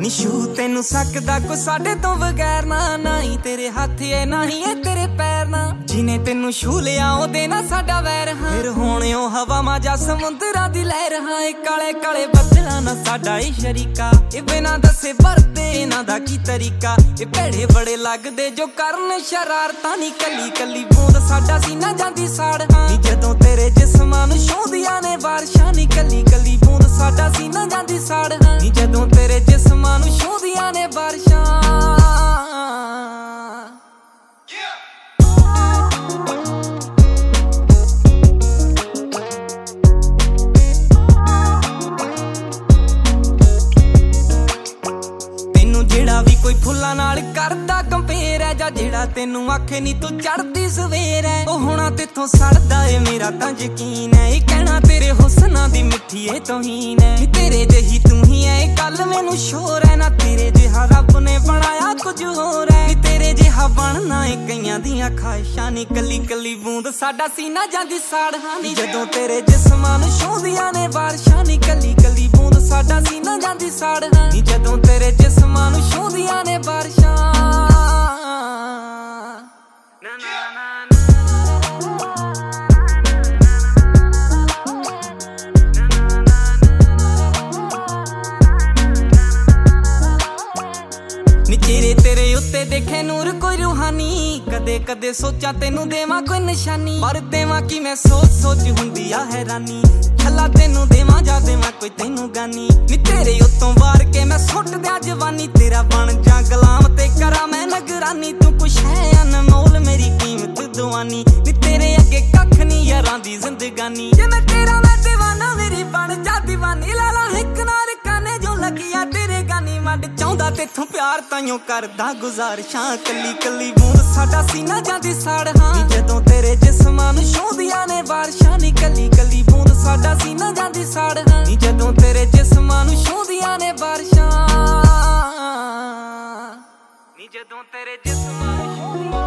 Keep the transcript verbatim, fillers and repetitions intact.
ਨਿਸ਼ੂ ਤੈਨੂੰ ਸਕਦਾ ਕੋ ਸਾਡੇ ਤੋਂ ਬਗੈਰ ਨਾ, ਨਾ ਹੀ ਤੇਰੇ ਹੱਥ ਏ ਨਾ ਹੀ ਏ ਤੇਰੇ ਪੈਰ ਨਾ, ਜਿਨੇ ਤੈਨੂੰ ਛੂ ਲਿਆ ਉਹਦੇ ਨਾ ਸਾਡਾ ਵੈਰ ਹਾਂ। ਫਿਰ ਹੁਣ ਉਹ ਹਵਾਵਾਂ ਜਾਂ ਸਮੁੰਦਰਾਂ ਦੀ ਲਹਿਰ ਹਾਂ, ਇਹ ਕਾਲੇ ਕਾਲੇ ਬੱਦਲਾਂ ਨਾ ਸਾਡਾ ਈ ਸ਼ਰੀਕਾ, ਇਹ ਬਿਨਾਂ ਦੱਸੇ ਵਰਤੇ ਇਹਨਾਂ ਦਾ ਕੀ ਤਰੀਕਾ, ਇਹ ਭੈੜੇ ਬੜੇ ਲੱਗਦੇ ਜੋ ਕਰਨ ਸ਼ਰਾਰਤਾਂ ਨੀ, ਕੱਲੀ ਕੱਲੀ ਬੂੰਦ ਸਾਡਾ ਸੀਨਾ ਜਾਂਦੀ ਸਾੜ ਹਾਂ ਨੀ, ਜਦੋਂ ਤੇਰੇ ਜਿਸਮਾਂ ਨੂੰ ਛੂੰਦੀਆਂ ਨੇ ਬਾਰਿਸ਼ਾਂ ਨੀ, ਕੱਲੀ ਕੱਲੀ ਬੂੰਦ ਸਾਡਾ ਸੀਨਾ ਜਾਂਦੀ ਸਾੜ ਹਾਂ ਨੀ, ਜਦੋਂ ਤੇਰੇ ਜਿਸਮਾਂ ਨੂੰ ਛੂੰਦੀਆਂ ਨੇ ਬਾਰਿਸ਼ਾਂ। ਜਿਹੜਾ ਵੀ ਕੋਈ ਫੁੱਲਾਂ ਨਾਲ ਕਰਦਾ ਕੰਪੇਅਰ ਹੈ, ਜਾਂ ਜਿਹੜਾ ਤੈਨੂੰ ਆਖੇ ਨੀ ਤੂੰ ਚੜਦੀ ਸਵੇਰ ਹੈ, ਉਹ ਹੋਣਾ ਤੇਥੋਂ ਸੜਦਾ ਏ ਮੇਰਾ ਤਾਂ ਯਕੀਨ ਹੈ, ਇਹ ਕਹਿਣਾ ਤੇਰੇ ਹੁਸਨਾਂ ਦੀ ਮਿੱਠੀ ਏ ਤੋਹੀਨ ਹੈ, ਨੀ ਤੇਰੇ ਜਿਹੀ ਤੂੰ ਹੀ ਐ ਇਹ ਗੱਲ ਮੈਨੂੰ ਸ਼ੋਰ ਹੈ, ਨਾ ਤੇਰੇ ਜਿਹਾ ਰੱਬ ਨੇ ਬਣਾਇਆ ਕੁਝ ਹੋਰ ਹੈ, ਨੀ ਤੇਰੇ ਜਿਹਾ ਬਣਨਾ ਏ ਕਈਆਂ ਦੀਆਂ ਖਾਹਿਸ਼ਾਂ ਨੀ, ਕੱਲੀ ਕੱਲੀ ਬੂੰਦ ਸਾਡਾ ਸੀਨਾ ਜਾਂਦੀ ਸਾੜ ਹਾਂ ਨੀ, ਜਦੋਂ ਤੇਰੇ ਜਿਸਮਾਂ ਨੂੰ ਛੂੰਦੀਆਂ ਨੇ ਬਾਰਿਸ਼ਾਂ ਨੀ, ਕੱਲੀ ਕੱਲੀ ਬੂੰਦ ਸਾਡਾ ਸੀਨਾ ਜਾਂਦੀ ਸਾੜ ਹਾਂ ਨੀ, ਜਦੋਂ ਤੇਰੇ ਜਿਸਮਾਂ ਨੂੰ ਛੂੰਦੀਆਂ ਨੇ ਬਾਰਿਸ਼ਾਂ। ਨੀ ਚਿਹਰੇ ਤੇਰੇ ਉੱਤੇ ਦੇਖੇ ਨੂਰ ਕੋਈ ਰੂਹਾਨੀ, ਕਦੇ ਕਦੇ ਸੋਚਾਂ ਤੈਨੂੰ ਦੇਵਾਂ ਕੋਈ ਨਿਸ਼ਾਨੀ, ਪਰ ਦੇਵਾਂ ਕਿ ਮੈਂ ਸੋਚ ਸੋਚ ਹੁੰਦੀ ਆ ਹੈਰਾਨੀ, ਛੱਲਾ ਤੈਨੂੰ ਦੇਵਾਂ ਜਾਂ ਦੇਵਾਂ ਕੋਈ ਤੈਨੂੰ ਗਾਨੀ, ਨੀ ਤੇਰੇ ਉੱਤੋਂ ਵਾਰ ਕੇ ਮੈਂ ਸੁੱਟ ਦਿਆਂ ਜਵਾਨੀ, ਤੇਰਾ ਬਣ ਜਾਂ ਗੁਲਾਮ ਤੇ ਕਰਾਂ ਮੈਂ ਨਗਰਾਨੀ, ਤੂੰ ਕੁਛ ਹੈ ਅਨਮੋਲ ਮੇਰੀ ਕੀਮਤ ਦਵਾਨੀ, ਨੀ ਤੇਰੇ ਅੱਗੇ ਕੱਖ ਨੀ ਯਾਰਾਂ ਦੀ ਜ਼ਿੰਦਗਾਨੀ, ਜੇ ਮੈਂ ਤੇਰਾ ਮੈਂ ਦੀਵਾਨਾ ਮੇਰੀ ਬਣ ਜਾ ਦੀਵਾਨੀ, ਲਾ ਲਾ ਇੱਕ ਨਾਲ ਕਾਨੇ ਜੋ ਲੱਗਿਆ ਤੇਰੇ ਗਾਨੀ, ਮੰਡ ਚਾਹੁੰਦਾ ਤੇਥੋਂ ਪਿਆਰ ਤਾਈਓ ਕਰਦਾ ਗੁਜ਼ਾਰਿਸ਼ਾਂ, ਕੱਲੀ ਕੱਲੀ ਬੂੰਦ ਸਾਡਾ ਸੀਨਾ ਜਾਂਦੀ ਸਾੜ ਹਾਂ ਨੀ, ਜਦੋਂ ਤੇਰੇ ਜਿਸਮਾਂ ਨੂੰ ਛੂੰਦੀਆਂ ਨੇ ਬਾਰਿਸ਼ਾਂ ਨੀ, ਕੱਲੀ ਕੱਲੀ ਬੂੰਦ ਸਾਡਾ ਸੀਨਾ ਜਾਂਦੀ ਸਾੜ ਹਾਂ ਨੀ, ਜਦੋਂ ਤੇਰੇ ਜਿਸਮਾਂ ਨੂੰ ਛੂੰਦੀਆਂ ਨੇ ਬਾਰਿਸ਼ਾਂ ਨੀ, ਜਦੋਂ ਤੇਰੇ ਜਿਸਮਾਂ ਨੂੰ